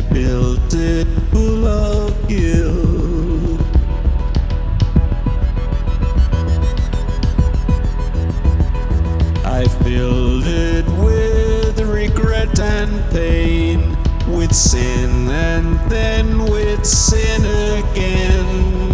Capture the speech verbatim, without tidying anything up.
built it full of guilt. I filled it with regret and pain, with sin and then with sin again.